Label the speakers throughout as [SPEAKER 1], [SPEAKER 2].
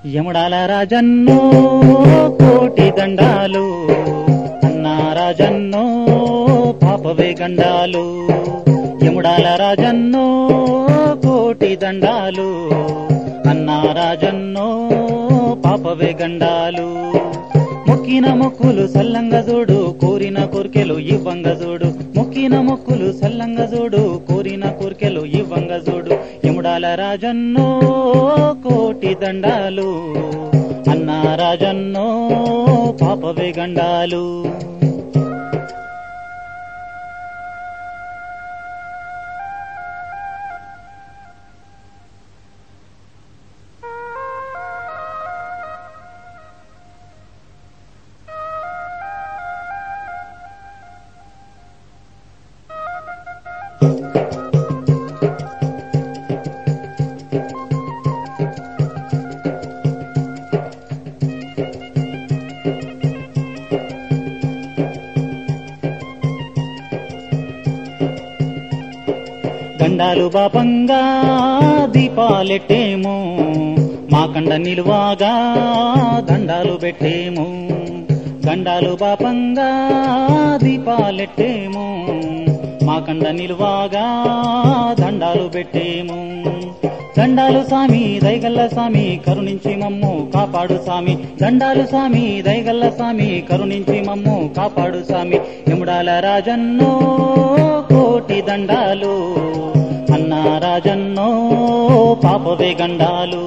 [SPEAKER 1] యముడాల రాజన్నో కోటి దండాలు, అన్నా రాజన్నో పాపవే గండాలు. యముడాల రాజన్నో కోటి దండాలు, అన్నా రాజన్నో పాపవే గండాలు. మొక్కిన మొక్కులు సల్లంగ జోడు, కోరిన కోర్కెలు ఇవ్వంగ జోడు. మొక్కిన మొక్కులు సల్లంగ జోడు, కోరిన కోర్కెలు ఇవ్వంగ జోడు. యముడాల రాజన్నో కోటి దండాలు, అన్నా రాజన్నో పాపవే గండాలు. గండాలు బాపంగా దీపాలెట్టేము, మా కండ నిలువాగా దండాలు పెట్టేము. గండాలు బాపంగా దీపాలెట్టేము, మా కండ నిలువాగా దండాలు పెట్టేము. దండాలు సామి దయగల్ల సామి కరుణించి మమ్ము కాపాడు సామి. దండాలు సామి దయగల్ల సామి కరుణించి మమ్ము కాపాడు సామి. యముడాల రాజన్నో కోటి దండాలు, అన్నా రాజన్నో పాపవే గండాలు.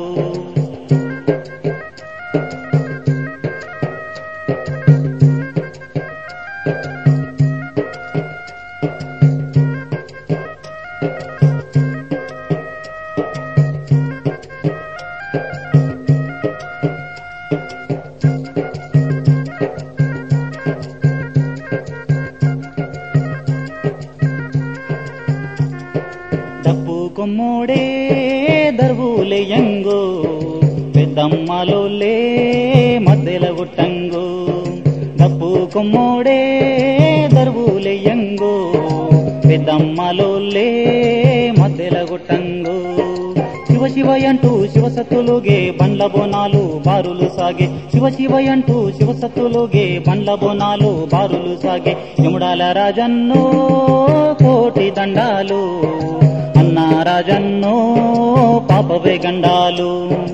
[SPEAKER 1] డప్పు కొమ్మోడే దర్వులేయంగో, పెద్దమ్మలోలే మద్దెల గుట్టంగో. డప్పు కొమ్మోడే దర్వులేయంగో, పెద్దమ్మలోలే మద్దెల గుట్టంగో. శివ శివయంటూ శివసత్తులుగే బండ్ల బోనాలు బారులు సాగే. శివ శివయంటూ శివసత్తులుగే బండ్ల బోనాలు బారులు సాగే. యముడాల రాజన్నో కోటి దండాలు, అన్నా రాజన్నో పాపవే గండాలు.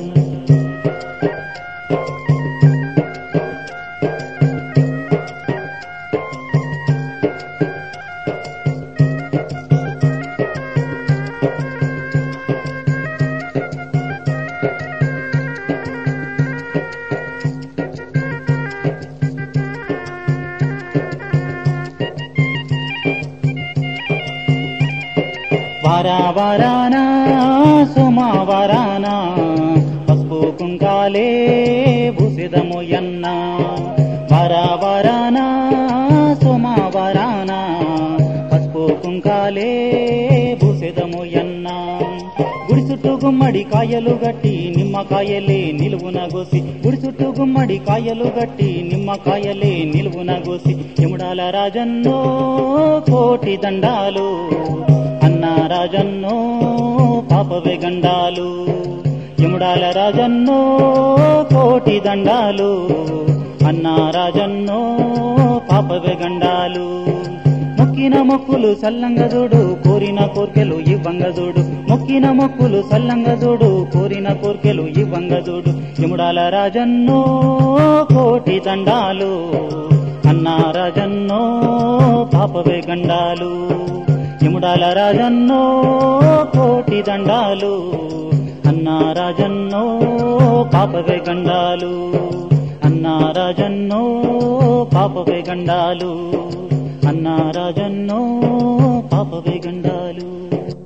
[SPEAKER 1] వారావారాన సోమవారాన పసుపు కుంకాలే భూసిదము యన్న. వారావారాన సోమవారాన పసుపు కుంకాలే భూసిదము యన్న. గుడి చుట్టూ గుమ్మడి కాయలు గట్టి నిమ్మకాయలే నిలువున గోసి. గుడి చుట్టూ గుమ్మడి కాయలు గట్టి నిమ్మకాయలే నిలువున గోసి. యముడాల రాజన్నో కోటి దండాలు, అన్నా రాజన్నో పాపవే గండాలు. యముడాల రాజన్నో కోటి దండాలు, అన్నా రాజన్నో పాపవే గండాలు. మొక్కిన మొక్కులు సల్లంగ జోడు, కోరిన కోర్కెలు ఇవ్వంగ జోడు. మొక్కిన మొక్కులు సల్లంగ జోడు, కోరిన కోర్కెలు ఇవ్వంగ జోడు. యముడాల రాజన్నో కోటి దండాలు, అన్నా రాజన్నో పాపవే గండాలు. యముడాల రాజన్నో కోటి దండాలు, అన్నా రాజన్నో పాపవే గండాలు. అన్నా రాజన్నో పాపవే గండాలు, అన్నా రాజన్నో పాపవే గండాలు.